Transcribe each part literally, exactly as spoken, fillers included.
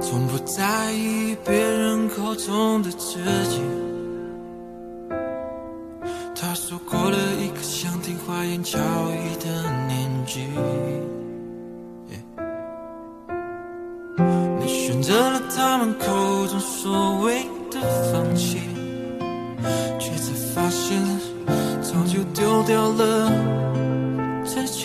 从不在意别人口中的知己。他说过了一个想听花言巧语的年纪， yeah. 你选择了他们口中所谓的放弃，却才发现早就丢掉了自己。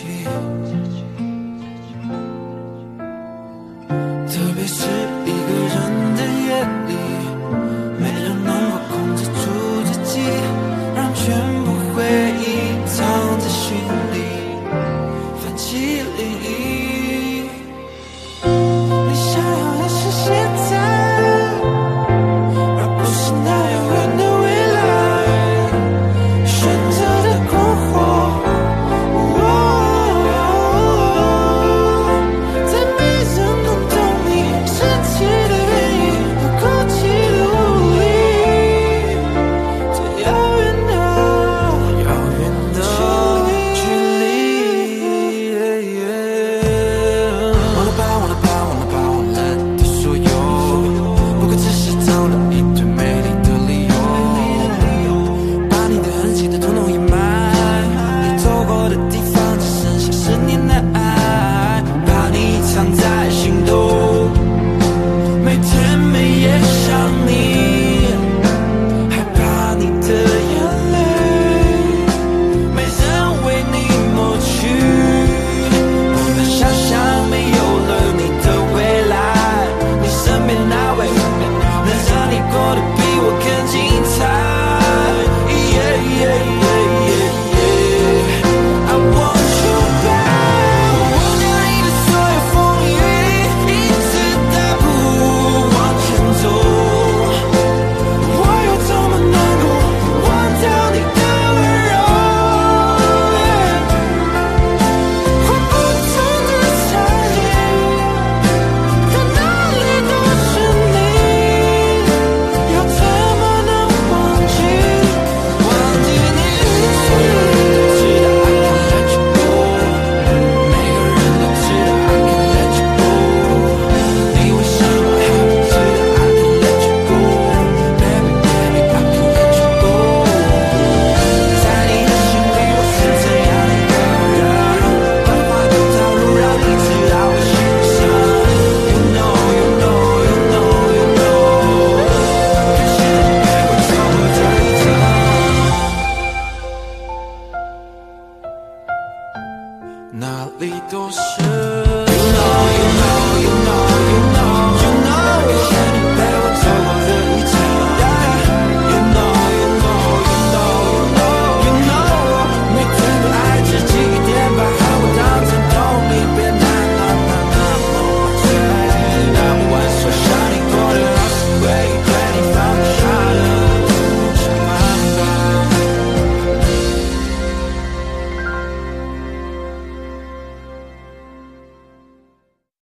特别是一个人的夜里，没人能够控制住自己，让全部回忆藏在心里，泛起涟漪。你想要的是现在，而不是那遥远的未来，选择的困惑，在没人能懂你生气的原因和哭泣的无力，这遥远的遥远的距离。忘了吧，忘了吧，忘了吧，忘了的所有，不过只是找了一堆美丽的理由，把你的狠心的统统掩埋。你走过的地方只剩下十年的爱，把你藏在心头，每天每夜想你，害怕你的眼泪没人为你抹去，不能想象没有了你的未来，你身边那位能让你过得比我更精彩。Yeah, yeah, yeah, yeah, yeah. I want you back. 忘掉你的所有风雨，一直大步往前走。我又怎么能够忘掉你的温柔？换不同的场景，可哪里都是你，要怎么能忘记？忘记你。所有人都知道 I can't let you go， 每个人都知道 I can't let you go， 你为什么还不知道 I can't let you go，Baby baby I can't let you go。 在你的心里我是怎样的一个人，繁华的道路让你知道我心上。You know you know you know you know， 感谢你陪我走过这一程，哪里都是。You know you know